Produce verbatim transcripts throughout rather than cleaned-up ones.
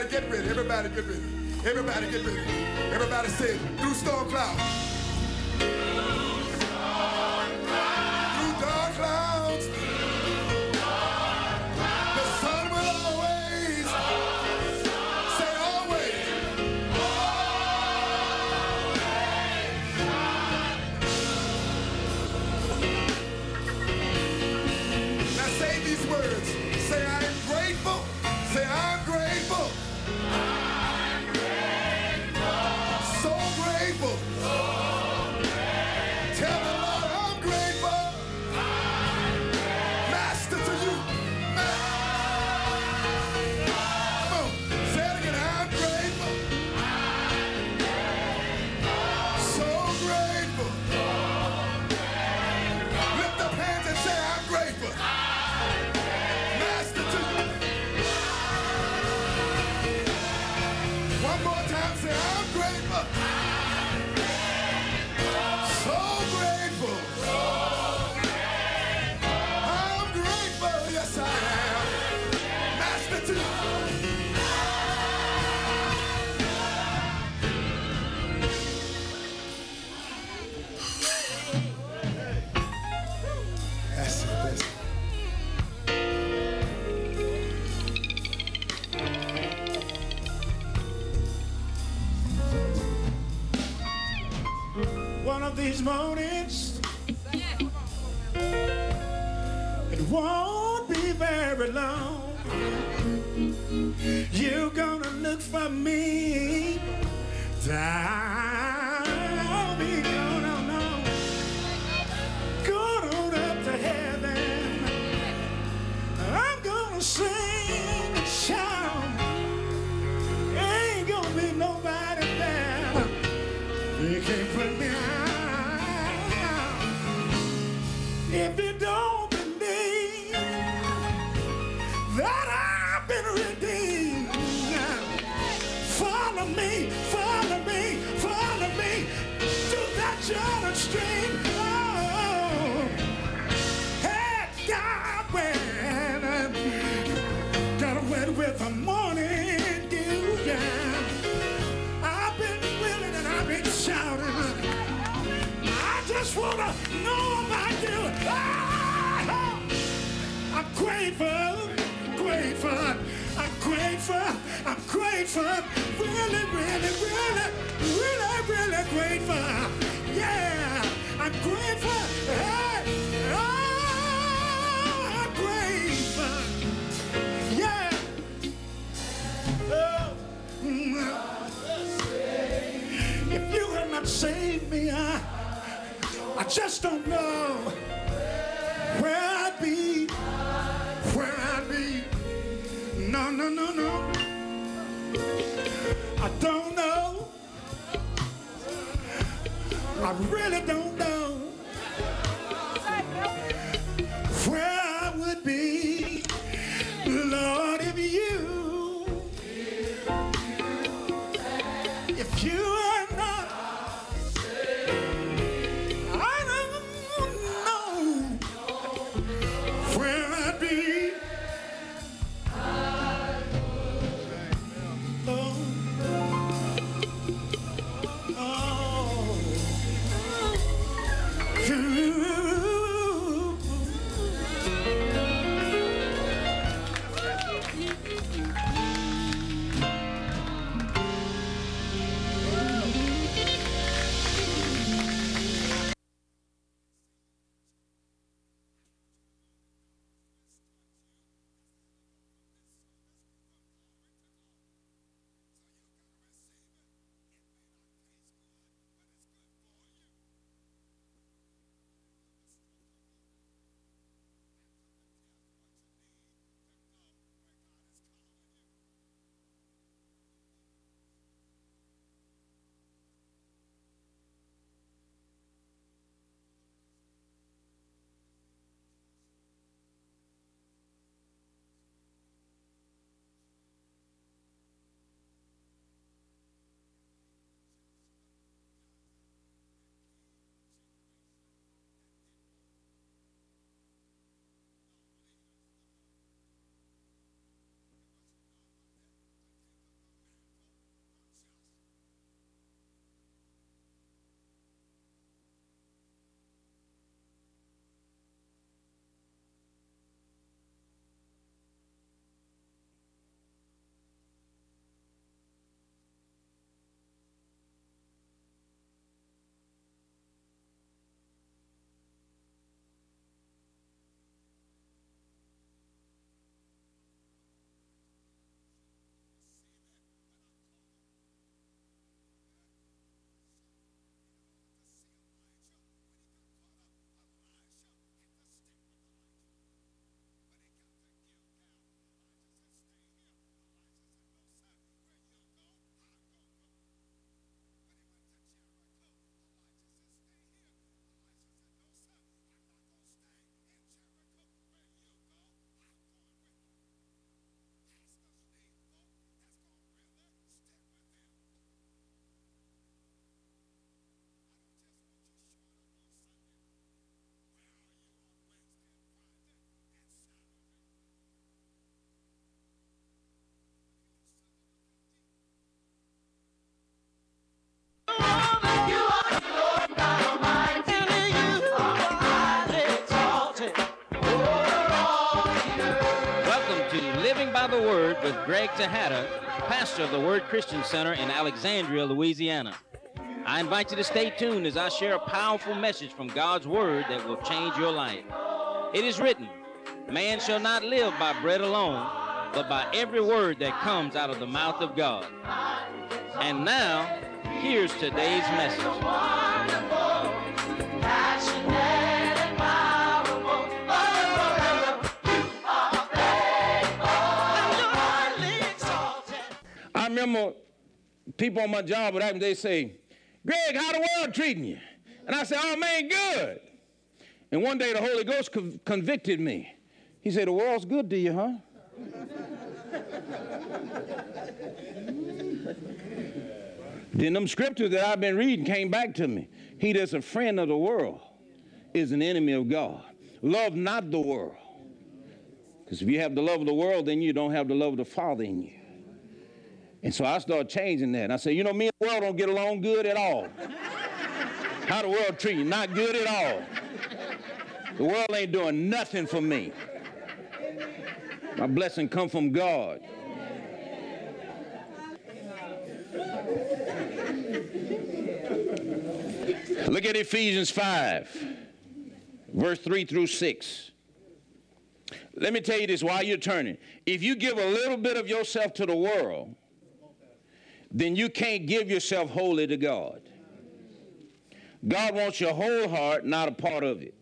Everybody get ready. Everybody get ready. Everybody get ready. Everybody say, through storm clouds. Through dark clouds. The sun will always. Say always. Now say these words. Say I'm grateful. Say I'm grateful. I'm grateful. So grateful. So grateful. Tell the Lord I'm grateful. I'm grateful. Master to you. Come on. Say it again. I'm grateful. I'm grateful. So grateful. So grateful. Lift up hands and say I'm grateful. Master to you. One more time, say I'm grateful. I'm grateful. So grateful. So grateful. I'm grateful, yes I am. Master to you. That's it, that's it. One of these mornings, it won't be very long. You're gonna look for me down. Be going on, on, going on up to heaven. I'm gonna sing and shout. Ain't gonna be nobody there. You can't put me out. If you don't believe that I've been redeemed, follow me, follow me, follow me to that Jordan stream. Oh, hey, God, when got wet with the morning dew, yeah. I've been willing and I've been shouting. I just wanna know about you. Ah, I'm grateful, grateful, I'm grateful, I'm grateful, really, really, really, really, really grateful. Yeah, I'm grateful. Hey, oh, I'm grateful. Yeah. Oh. Mm. If you had not saved me, I, I just don't know where I'd be, where I'd be. No, no, no, no. I don't know. I really don't know. by the Word with Greg Tejada, pastor of the Word Christian Center in Alexandria, Louisiana. I invite you to stay tuned as I share a powerful message from God's Word that will change your life. It is written, man shall not live by bread alone, but by every word that comes out of the mouth of God. And now, here's today's message. I remember people on my job would have, they say, Greg, how the world treating you? And I said, oh man, good. And one day the Holy Ghost co- convicted me. He said, the world's good to you, huh? Then them scriptures that I've been reading came back to me. He that's a friend of the world is an enemy of God. Love not the world. Because if you have the love of the world, then you don't have the love of the Father in you. And so I started changing that. I said, you know, me and the world don't get along good at all. How the world treat you? Not good at all. The world ain't doing nothing for me. My blessing come from God. Look at Ephesians five, verse three through six. Let me tell you this while you're turning. If you give a little bit of yourself to the world, then you can't give yourself wholly to God. God wants your whole heart, not a part of it.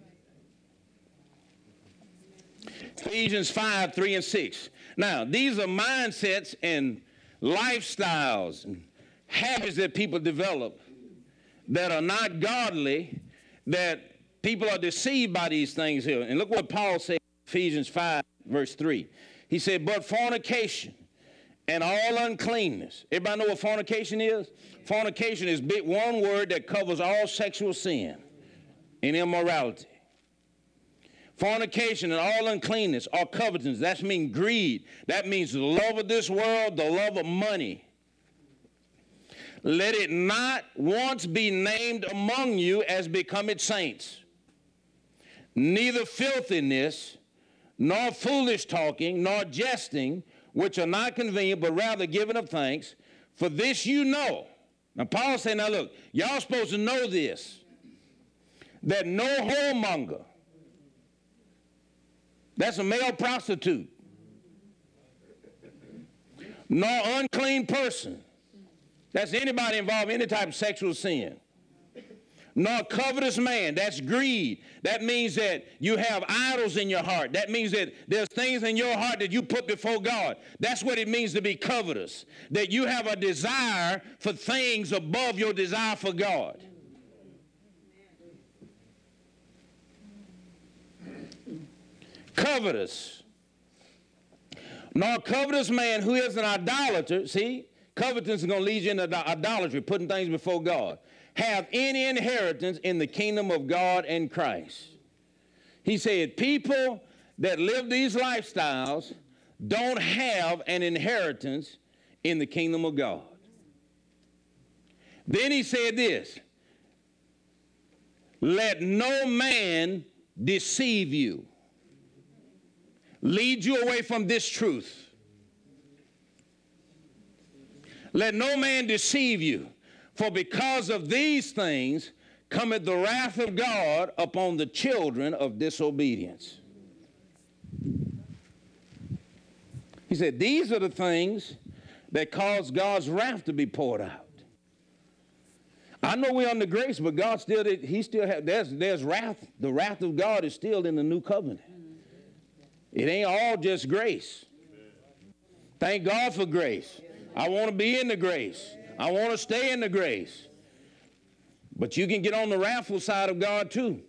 Ephesians five, three and six. Now, these are mindsets and lifestyles and habits that people develop that are not godly, that people are deceived by these things here. And look what Paul said in Ephesians five, verse three. He said, but fornication and all uncleanness. Everybody know what fornication is? Fornication is big, one word that covers all sexual sin and immorality. Fornication and all uncleanness or covetousness. That means greed. That means the love of this world, the love of money. Let it not once be named among you as become its saints. Neither filthiness, nor foolish talking, nor jesting, which are not convenient, but rather giving of thanks. For this you know. Now Paul said, now look, y'all supposed to know this, that no whoremonger, that's a male prostitute, nor unclean person, that's anybody involved in any type of sexual sin, nor covetous man, that's greed. That means that you have idols in your heart. That means that there's things in your heart that you put before God. That's what it means to be covetous, that you have a desire for things above your desire for God. Covetous. Nor covetous man who is an idolater, see, covetousness is going to lead you into idolatry, putting things before God, have any inheritance in the kingdom of God and Christ. He said people that live these lifestyles don't have an inheritance in the kingdom of God. Then he said this, let no man deceive you, lead you away from this truth. Let no man deceive you, for because of these things cometh the wrath of God upon the children of disobedience. He said, these are the things that cause God's wrath to be poured out. I know we're under grace, but God still, he still has, there's, there's wrath. The wrath of God is still in the new covenant. It ain't all just grace. Thank God for grace. I want to be in the grace. I want to stay in the grace. But you can get on the wrathful side of God too.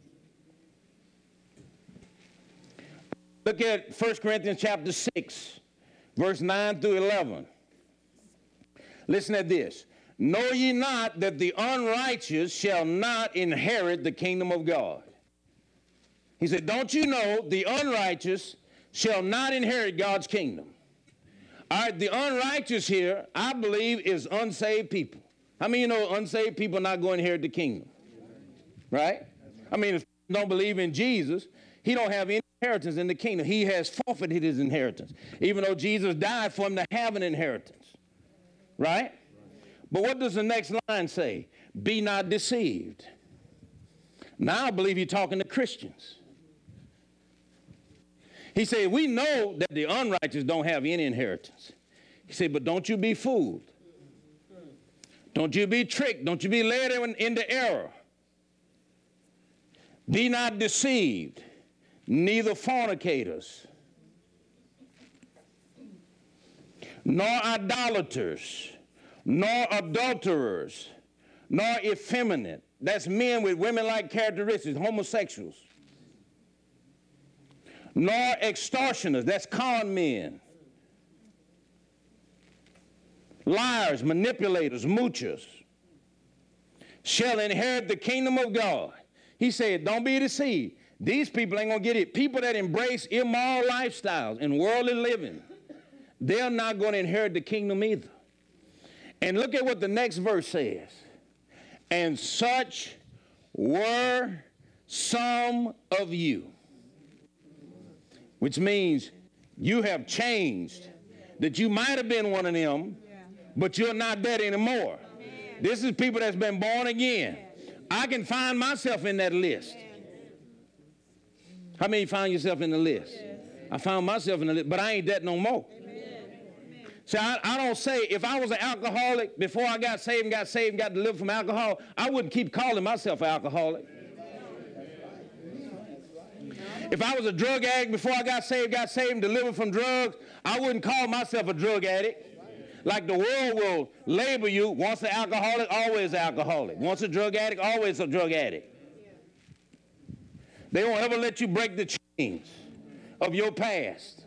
Look at First Corinthians chapter six, verse nine through eleven. Listen at this. Know ye not that the unrighteous shall not inherit the kingdom of God? He said, don't you know the unrighteous shall not inherit God's kingdom? All right, the unrighteous here, I believe, is unsaved people. How many of you know unsaved people are not going to inherit the kingdom? Right? I mean, if you don't believe in Jesus, he don't have any inheritance in the kingdom. He has forfeited his inheritance, even though Jesus died for him to have an inheritance. Right? But what does the next line say? Be not deceived. Now I believe he's talking to Christians. He said, we know that the unrighteous don't have any inheritance. He said, but don't you be fooled. Don't you be tricked. Don't you be led in, into error. Be not deceived, neither fornicators, nor idolaters, nor adulterers, nor effeminate. That's men with women-like characteristics, homosexuals. Nor extortioners, that's con men. Liars, manipulators, moochers shall inherit the kingdom of God. He said, don't be deceived. These people ain't going to get it. People that embrace immoral lifestyles and worldly living, they're not going to inherit the kingdom either. And look at what the next verse says. And such were some of you. Which means you have changed. That you might have been one of them, but you're not that anymore. This is people that's been born again. I can find myself in that list. How many find yourself in the list? I found myself in the list, but I ain't that no more. See, I, I don't say, if I was an alcoholic before I got saved and got saved and got delivered from alcohol, I wouldn't keep calling myself an alcoholic. If I was a drug addict before I got saved, got saved and delivered from drugs, I wouldn't call myself a drug addict. Like the world will label you, once an alcoholic, always an alcoholic. Once a drug addict, always a drug addict. They won't ever let you break the chains of your past.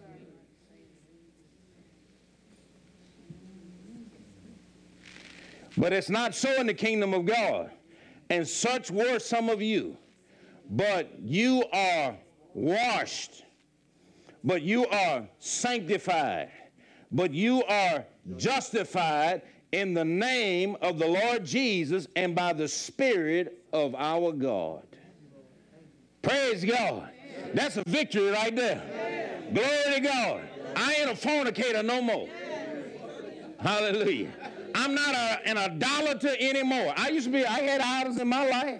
But it's not so in the kingdom of God. And such were some of you. But you are washed. But you are sanctified. But you are justified in the name of the Lord Jesus and by the Spirit of our God. Praise God. That's a victory right there. Glory to God. I ain't a fornicator no more. Hallelujah. I'm not a, an idolater anymore. I used to be, I had idols in my life.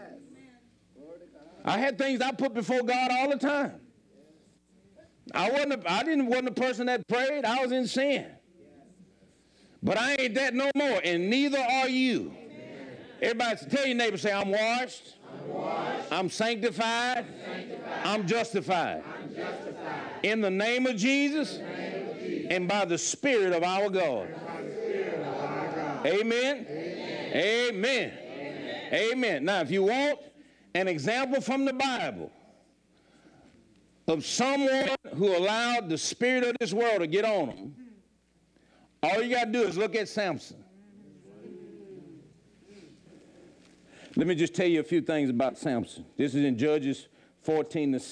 I had things I put before God all the time. I wasn't a, I didn't wasn't a person that prayed. I was in sin. But I ain't that no more, and neither are you. Amen. Everybody tell your neighbor, say, I'm washed. I'm, washed. I'm sanctified. sanctified. I'm, justified. I'm justified. In the name of Jesus, name of Jesus. And by the Spirit of our God. Of our God. Amen. Amen. Amen. Amen. Amen. Now, if you want an example from the Bible of someone who allowed the spirit of this world to get on them, all you got to do is look at Samson. Let me just tell you a few things about Samson. This is in Judges fourteen to